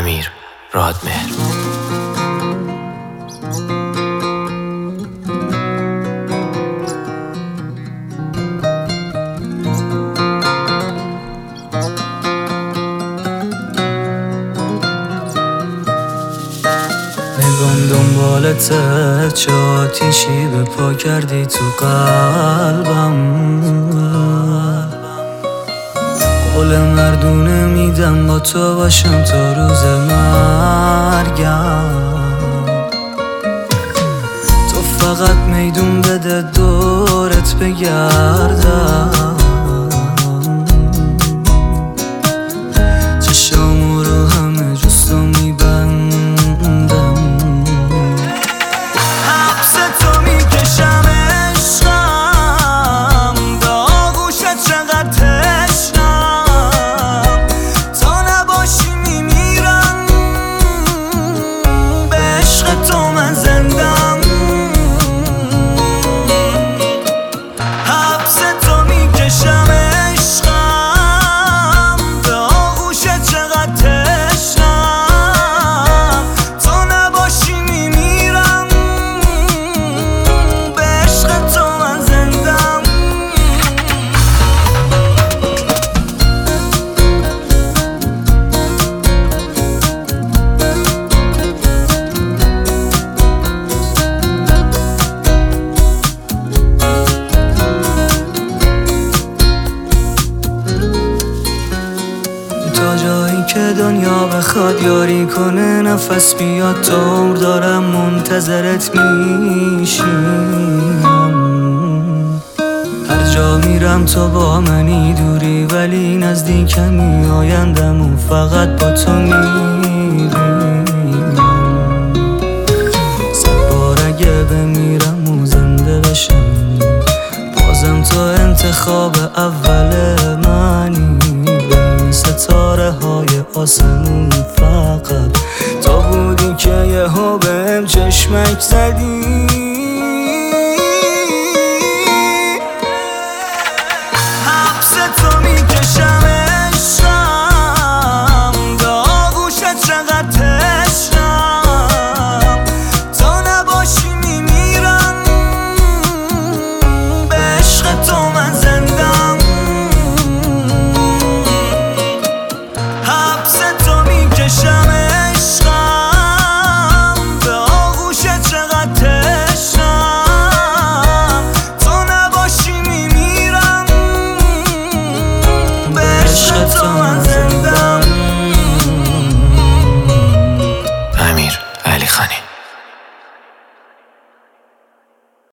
امیر رادمهر. نگام دنبالته، چه آتیشی به پا کردی تو قلبم. قول مردونه میدم با تو باشم تا روز مرگم. تو فقط میدون بده دورت بگردم، چشامو رو همه جستو میبندم. حبس تو میکشم عشقم، به آغوشت چقدر تشنم. تا نباشی میمیرم، به عشق تو من زندم. حبس تو میکشم عشقم، به آغوشت چقدر تشنم. تا نباشی میمیرم، به عشق تو من زندم. تا جایی که دنیا بخواد یاری کنه، نفس بیاد تا عمر دارم منتظرت میشیم. هر جا میرم تو با منی، دوری ولی نزدیکمی. آیندم و فقط با تو میبینم. صد بار اگه بمیرم و زنده بشم، بازم تو انتخاب اول منی. بین ستاره های آسمون فقط تو بودی که یهو بهم چشمک زدی. حبس تو میکشم عشقم، به آغوشت چقدر تشنم. تا نباشی میمیرم، به عشق تو من زندم. حبس تو میکشم عشقم، به آغوشت چقدر تشنم. تا نباشی میمیرم، به عشق تو من زندم. امیر علی خانی.